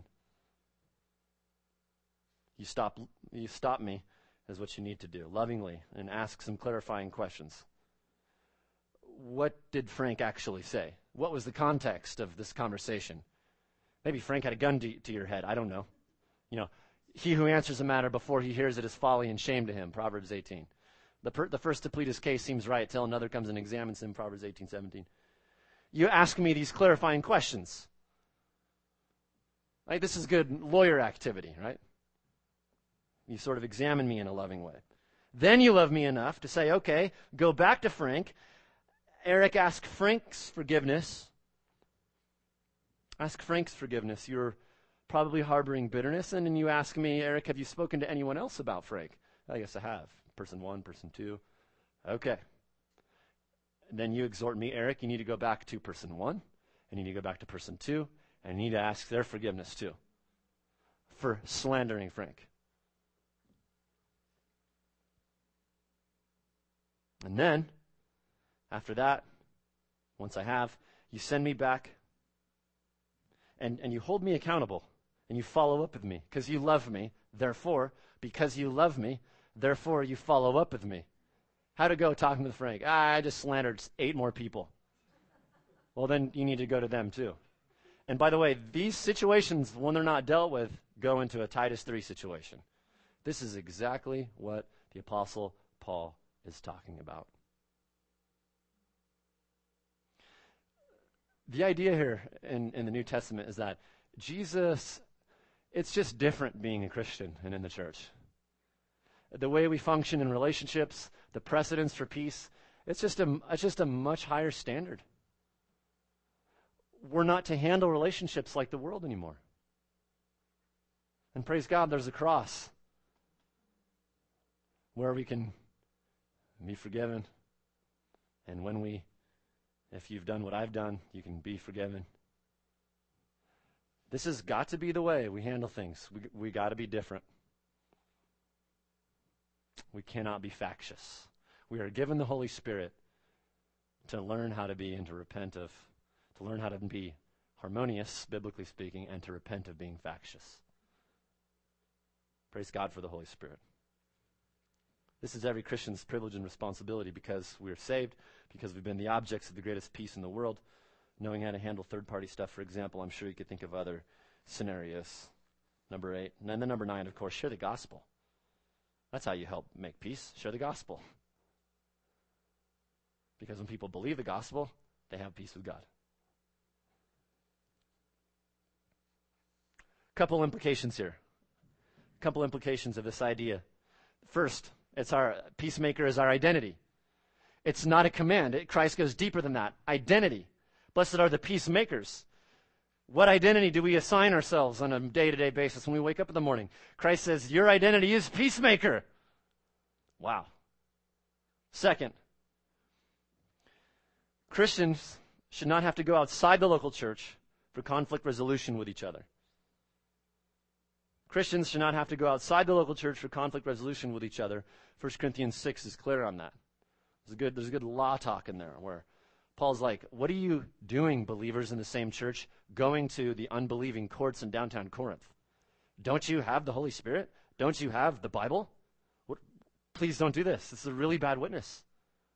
You stop, you stop me is what you need to do, lovingly, and ask some clarifying questions. What did Frank actually say? What was the context of this conversation? Maybe Frank had a gun to, to your head. I don't know. You know, he who answers a matter before he hears it is folly and shame to him, Proverbs eighteen. The, per, the first to plead his case seems right till another comes and examines him, Proverbs eighteen seventeen. You ask me these clarifying questions. Right? This is good lawyer activity, right? You sort of examine me in a loving way. Then you love me enough to say, okay, go back to Frank. Eric, ask Frank's forgiveness. Ask Frank's forgiveness. You're probably harboring bitterness. And then you ask me, Eric, have you spoken to anyone else about Frank? I guess I have. Person one, person two. Okay. And then you exhort me, Eric, you need to go back to person one, and you need to go back to person two, and you need to ask their forgiveness too for slandering Frank. And then, after that, once I have, you send me back, and, and you hold me accountable, and you follow up with me, because you love me. Therefore, because you love me, therefore you follow up with me. How'd it go talking with Frank? Ah, I just slandered eight more people. Well, then you need to go to them too. And by the way, these situations, when they're not dealt with, go into a Titus three situation. This is exactly what the Apostle Paul is talking about. The idea here in, in the New Testament is that Jesus, it's just different being a Christian and in the church. The way we function in relationships, the precedence for peace, it's just a, it's just a much higher standard. We're not to handle relationships like the world anymore. And praise God, there's a cross where we can be forgiven. And when we, if you've done what I've done, you can be forgiven. This has got to be the way we handle things. We, we got to be different. We cannot be factious. We are given the Holy Spirit to learn how to be and to repent of, to learn how to be harmonious, biblically speaking, and to repent of being factious. Praise God for the Holy Spirit. This is every Christian's privilege and responsibility because we are saved, because we've been the objects of the greatest peace in the world, knowing how to handle third-party stuff, for example. I'm sure you could think of other scenarios. Number eight. And then number nine, of course, share the gospel. That's how you help make peace. Share the gospel. Because when people believe the gospel, they have peace with God. Couple implications here. Couple implications of this idea. First, it's our peacemaker is our identity. It's not a command. It, Christ goes deeper than that. Identity. Blessed are the peacemakers. What identity do we assign ourselves on a day-to-day basis when we wake up in the morning? Christ says, your identity is peacemaker. Wow. Second, Christians should not have to go outside the local church for conflict resolution with each other. Christians should not have to go outside the local church for conflict resolution with each other. First Corinthians six is clear on that. There's a good, there's a good law talk in there where Paul's like, what are you doing, believers in the same church, going to the unbelieving courts in downtown Corinth? Don't you have the Holy Spirit? Don't you have the Bible? What? Please don't do this. This is a really bad witness.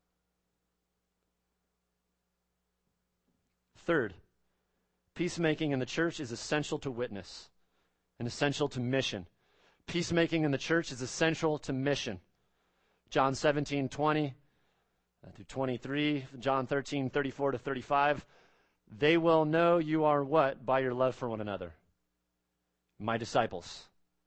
Third, peacemaking in the church is essential to witness and essential to mission. Peacemaking in the church is essential to mission. John seventeen twenty through twenty-three, John thirteen thirty-four to thirty-five. They will know you are what? By your love for one another. My disciples.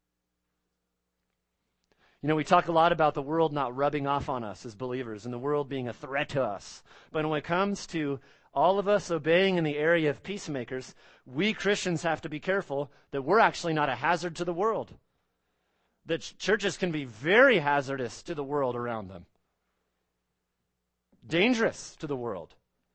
You know, we talk a lot about the world not rubbing off on us as believers and the world being a threat to us. But when it comes to all of us obeying in the area of peacemakers, we Christians have to be careful that we're actually not a hazard to the world. That ch- churches can be very hazardous to the world around them. Dangerous to the world.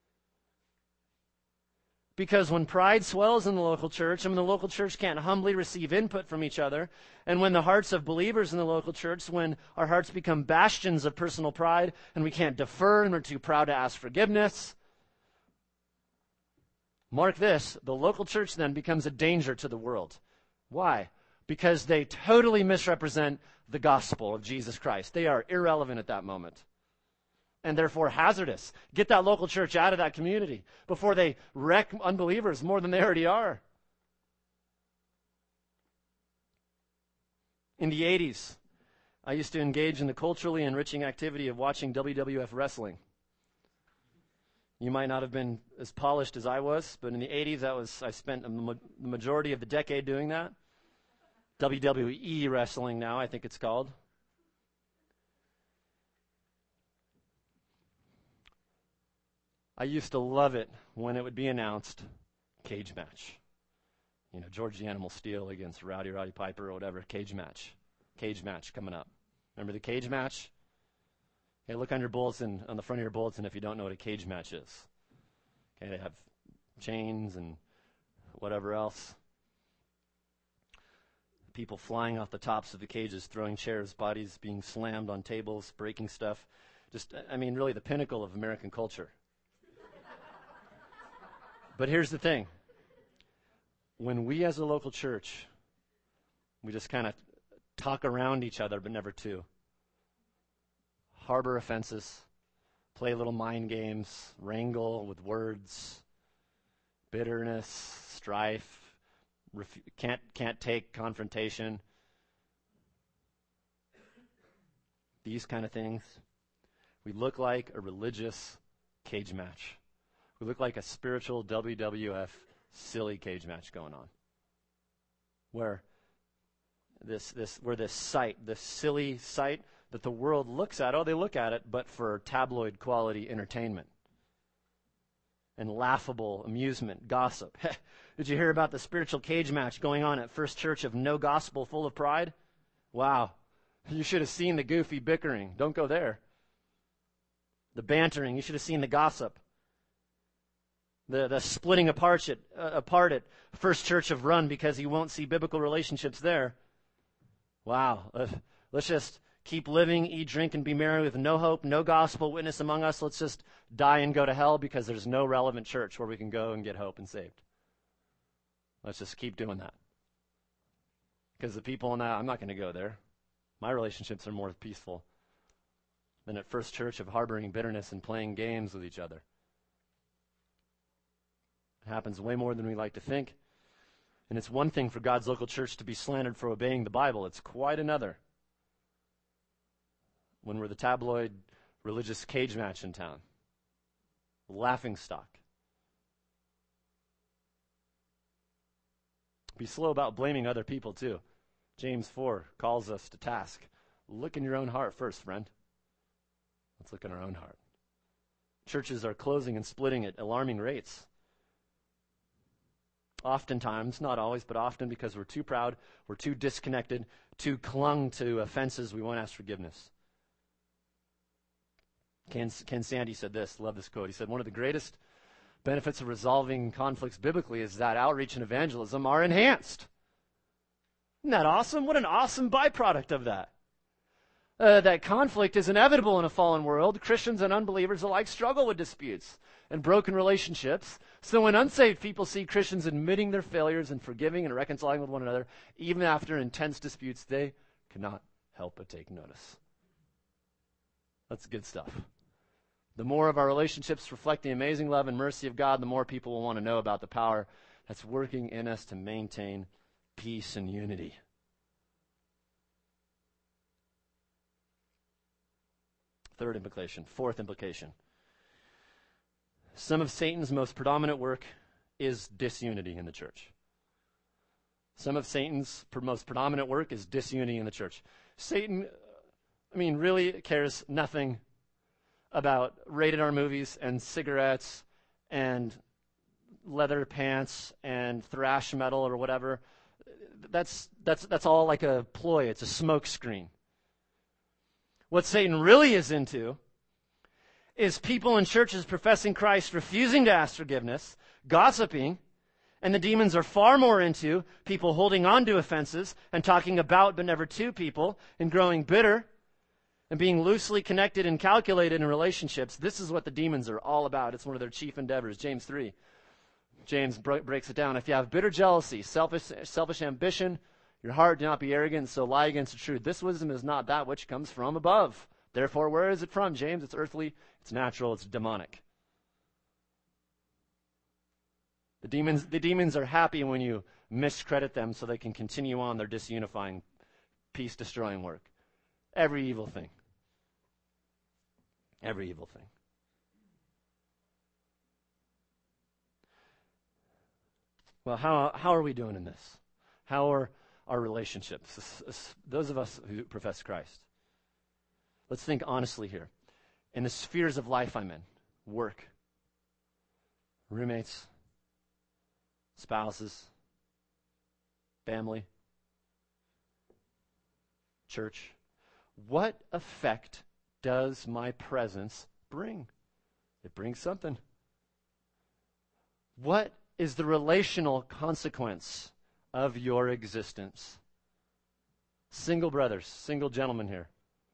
Because when pride swells in the local church, and when the local church can't humbly receive input from each other, and when the hearts of believers in the local church, when our hearts become bastions of personal pride, and we can't defer, and we're too proud to ask forgiveness, Mark this, the local church then becomes a danger to the world. Why? Because they totally misrepresent the gospel of Jesus Christ. They are irrelevant at that moment, and therefore hazardous. Get that local church out of that community before they wreck unbelievers more than they already are. In the eighties, I used to engage in the culturally enriching activity of watching W W F wrestling. You might not have been as polished as I was, but in the eighties, that was I spent the majority of the decade doing that. W W E wrestling now, I think it's called. I used to love it when it would be announced, cage match. You know, George the Animal Steel against Rowdy Roddy Piper or whatever, cage match. Cage match coming up. Remember the cage match? Okay, look on your bulletin, on the front of your bulletin if you don't know what a cage match is. Okay, they have chains and whatever else. People flying off the tops of the cages, throwing chairs, bodies being slammed on tables, breaking stuff. Just, I mean, really the pinnacle of American culture. But here's the thing. When we as a local church, we just kind of talk around each other, but never to. Harbor offenses, play little mind games, wrangle with words, bitterness, strife, ref- can't can't take confrontation. These kind of things. We look like a religious cage match. We look like a spiritual W W F silly cage match going on. Where this this where this site, this silly site that the world looks at, oh, they look at it, but for tabloid quality entertainment and laughable amusement, gossip. Did you hear about the spiritual cage match going on at First Church of No Gospel Full of Pride? Wow. You should have seen the goofy bickering. Don't go there. The bantering. You should have seen the gossip. The the splitting apart at, uh, apart at First Church of Run because you won't see biblical relationships there. Wow. Uh, let's just keep living, eat, drink, and be merry with no hope, no gospel witness among us. Let's just die and go to hell because there's no relevant church where we can go and get hope and saved. Let's just keep doing that. Because the people in that, I'm not going to go there. My relationships are more peaceful than at First Church of harboring bitterness and playing games with each other. It happens way more than we like to think. And it's one thing for God's local church to be slandered for obeying the Bible. It's quite another when we're the tabloid religious cage match in town. Laughing stock. Be slow about blaming other people too. James four calls us to task. Look in your own heart first, friend. Let's look in our own heart. Churches are closing and splitting at alarming rates. Oftentimes, not always, but often because we're too proud, we're too disconnected, too clung to offenses, we won't ask forgiveness. Ken, Ken Sande said this, love this quote. He said, one of the greatest benefits of resolving conflicts biblically is that outreach and evangelism are enhanced. Isn't that awesome? What an awesome byproduct of that. Uh, that conflict is inevitable in a fallen world. Christians and unbelievers alike struggle with disputes and broken relationships. So when unsaved people see Christians admitting their failures and forgiving and reconciling with one another, even after intense disputes, they cannot help but take notice. That's good stuff. The more of our relationships reflect the amazing love and mercy of God, the more people will want to know about the power that's working in us to maintain peace and unity. Third implication. Fourth implication. Some of Satan's most predominant work is disunity in the church. Some of Satan's most predominant work is disunity in the church. Satan, I mean, really cares nothing about rated R movies and cigarettes and leather pants and thrash metal or whatever. That's that's that's all like a ploy. It's a smoke screen. What Satan really is into is people in churches professing Christ, refusing to ask forgiveness, gossiping, and the demons are far more into people holding on to offenses and talking about but never to people and growing bitter and being loosely connected and calculated in relationships. This is what the demons are all about. It's one of their chief endeavors. James three. James br- breaks it down. If you have bitter jealousy, selfish, selfish ambition, your heart do not be arrogant, so lie against the truth. This wisdom is not that which comes from above. Therefore, where is it from, James? It's earthly, it's natural, it's demonic. The demons, the demons are happy when you miscredit them so they can continue on their disunifying, peace-destroying work. Every evil thing. Every evil thing. Well, how how are we doing in this? How are our relationships? Those of us who profess Christ. Let's think honestly here. In the spheres of life I'm in, work, roommates, spouses, family, church, what effect does my presence bring? It brings something. What is the relational consequence of your existence? Single brothers, single gentlemen here.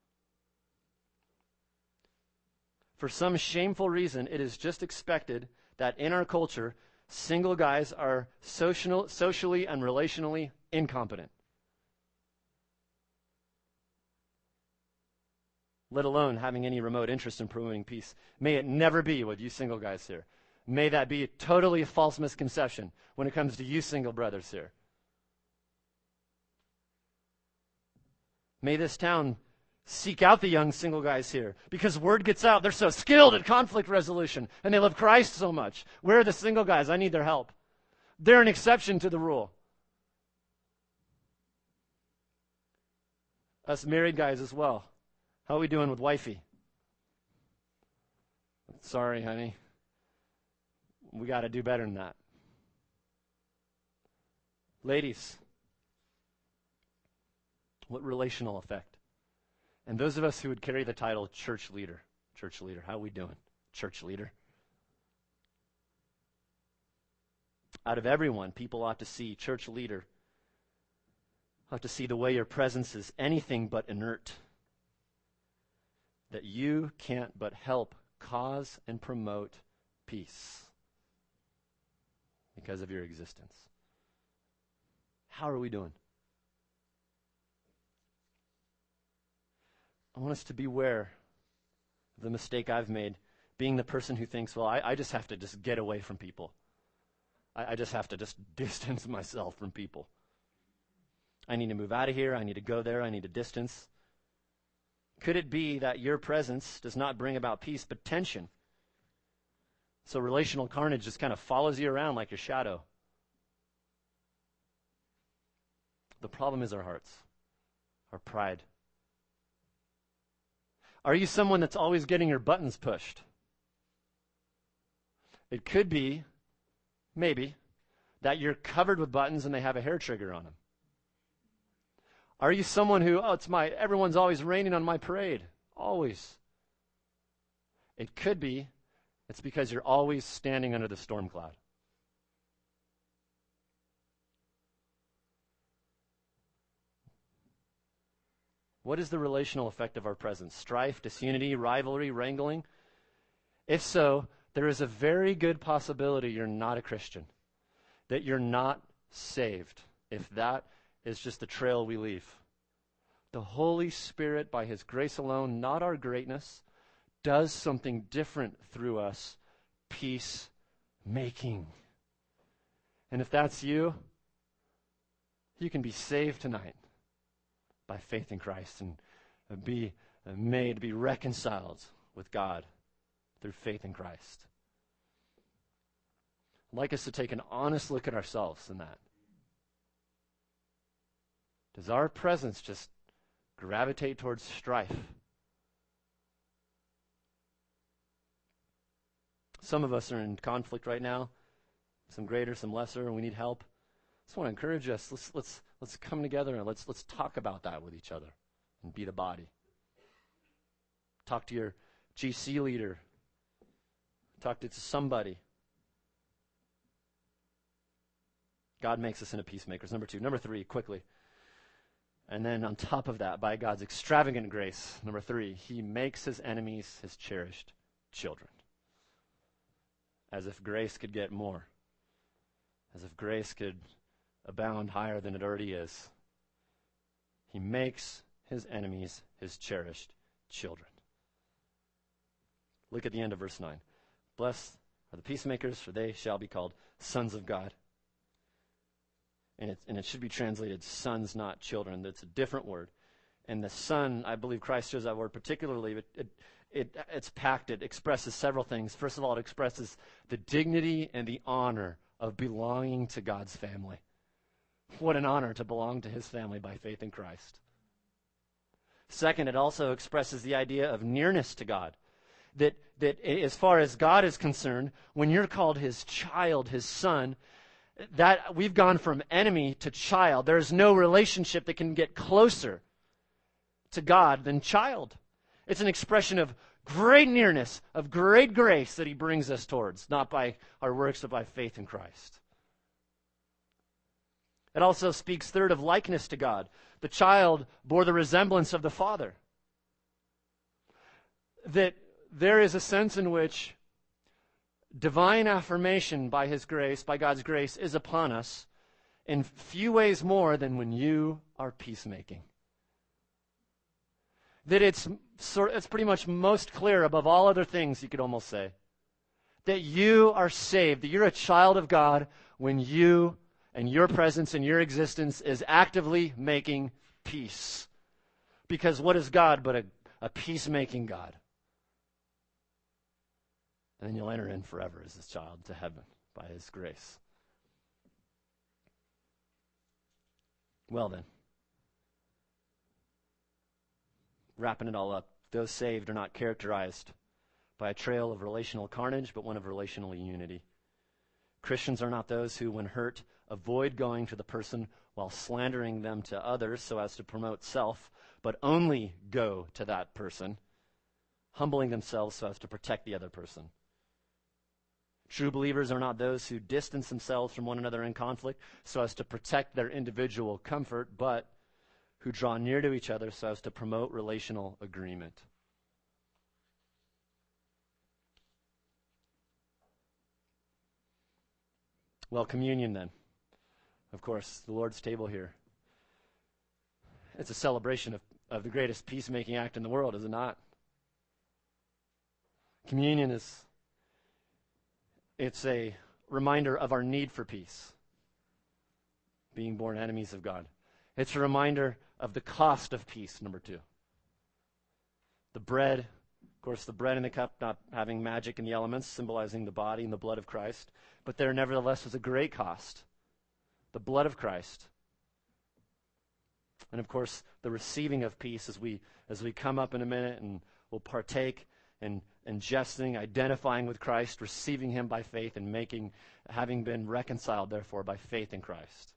For some shameful reason, it is just expected that in our culture, single guys are social, socially and relationally incompetent. Let alone having any remote interest in promoting peace. May it never be with you single guys here. May that be totally a false misconception when it comes to you single brothers here. May this town seek out the young single guys here, because word gets out. They're so skilled at conflict resolution, and they love Christ so much. Where are the single guys? I need their help. They're an exception to the rule. Us married guys as well. How are we doing with wifey? Sorry, honey. We got to do better than that. Ladies, what relational effect? And those of us who would carry the title church leader, church leader, how are we doing? Church leader. Out of everyone, people ought to see church leader, ought to see the way your presence is anything but inert. That you can't but help cause and promote peace because of your existence. How are we doing? I want us to beware of the mistake I've made, being the person who thinks, well, I, I just have to just get away from people. I, I just have to just distance myself from people. I need to move out of here. I need to go there. I need a distance. Could it be that your presence does not bring about peace, but tension? So relational carnage just kind of follows you around like your shadow. The problem is our hearts, our pride. Are you someone that's always getting your buttons pushed? It could be, maybe, that you're covered with buttons and they have a hair trigger on them. Are you someone who, oh, it's my, everyone's always raining on my parade? Always. It could be, it's because you're always standing under the storm cloud. What is the relational effect of our presence? Strife, disunity, rivalry, wrangling? If so, there is a very good possibility you're not a Christian, that you're not saved, if that is just the trail we leave. The Holy Spirit, by His grace alone, not our greatness, does something different through us, peace-making. And if that's you, you can be saved tonight by faith in Christ and be made, be reconciled with God through faith in Christ. I'd like us to take an honest look at ourselves in that. Does our presence just gravitate towards strife? Some of us are in conflict right now, some greater, some lesser, and we need help. I just want to encourage us. Let's let's let's come together and let's let's talk about that with each other and be the body. Talk to your G C leader. Talk to somebody. God makes us into peacemakers. Number two. Number three, quickly. And then on top of that, by God's extravagant grace, number three, He makes His enemies His cherished children. As if grace could get more as if grace could abound higher than it already is. He makes his enemies his cherished children. Look at the end of verse nine. Blessed are the peacemakers, for they shall be called sons of God. And it, and it should be translated sons, not children. That's a different word. And the son, I believe Christ chose that word particularly, but it, it, it's packed. It expresses several things. First of all, it expresses the dignity and the honor of belonging to God's family. What an honor to belong to his family by faith in Christ. Second, it also expresses the idea of nearness to God. That, that as far as God is concerned, when you're called his child, his son, that we've gone from enemy to child. There's no relationship that can get closer to God than child. It's an expression of great nearness, of great grace that he brings us towards, not by our works, but by faith in Christ. It also speaks, third, of likeness to God. The child bore the resemblance of the Father. That there is a sense in which divine affirmation by his grace, by God's grace, is upon us in few ways more than when you are peacemaking. That it's, it's pretty much most clear above all other things, you could almost say, that you are saved, that you're a child of God when you and your presence and your existence is actively making peace. Because what is God but a, a peacemaking God? And then you'll enter in forever as his child to heaven by his grace. Well then, wrapping it all up, those saved are not characterized by a trail of relational carnage, but one of relational unity. Christians are not those who, when hurt, avoid going to the person while slandering them to others so as to promote self, but only go to that person, humbling themselves so as to protect the other person. True believers are not those who distance themselves from one another in conflict so as to protect their individual comfort, but who draw near to each other so as to promote relational agreement. Well, communion then. Of course, the Lord's table here. It's a celebration of, of the greatest peacemaking act in the world, is it not? Communion is, it's a reminder of our need for peace, being born enemies of God. It's a reminder of the cost of peace, number two. The bread, of course, the bread and the cup not having magic in the elements, symbolizing the body and the blood of Christ, but there nevertheless was a great cost, the blood of Christ. And of course, the receiving of peace as we as we come up in a minute and we'll partake in ingesting, identifying with Christ, receiving him by faith, and making, having been reconciled, therefore, by faith in Christ.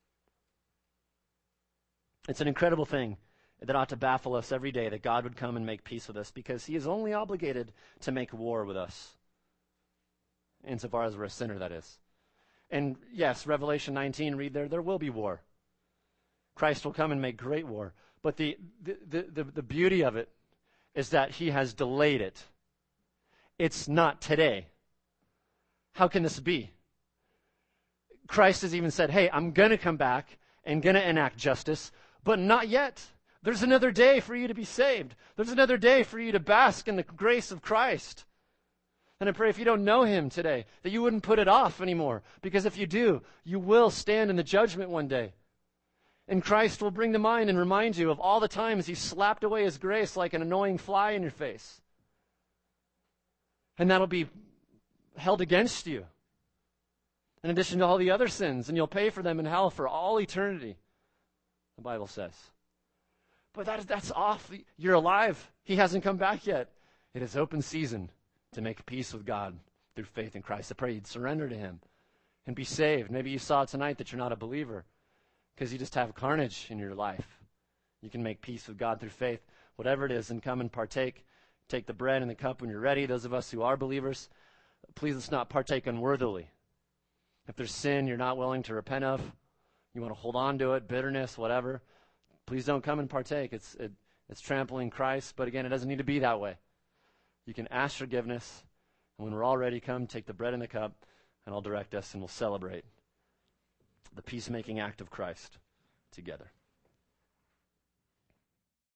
It's an incredible thing that ought to baffle us every day, that God would come and make peace with us, because he is only obligated to make war with us, insofar as we're a sinner, that is. And yes, Revelation nineteen, read there, there will be war. Christ will come and make great war. But the, the, the, the, the beauty of it is that he has delayed it. It's not today. How can this be? Christ has even said, hey, I'm going to come back and going to enact justice, but not yet. There's another day for you to be saved. There's another day for you to bask in the grace of Christ. And I pray if you don't know him today, that you wouldn't put it off anymore. Because if you do, you will stand in the judgment one day. And Christ will bring to mind and remind you of all the times he slapped away his grace like an annoying fly in your face. And that'll be held against you, in addition to all the other sins. And you'll pay for them in hell for all eternity, the Bible says. But that is, that's off. You're alive. He hasn't come back yet. It is open season to make peace with God through faith in Christ. I pray you'd surrender to him and be saved. Maybe you saw tonight that you're not a believer because you just have carnage in your life. You can make peace with God through faith, whatever it is, and come and partake. Take the bread and the cup when you're ready. Those of us who are believers, please let's not partake unworthily. If there's sin you're not willing to repent of, you want to hold on to it, bitterness, whatever, please don't come and partake. It's it, it's trampling Christ, but again, it doesn't need to be that way. You can ask forgiveness, and when we're all ready, come take the bread and the cup, and I'll direct us, and we'll celebrate the peacemaking act of Christ together.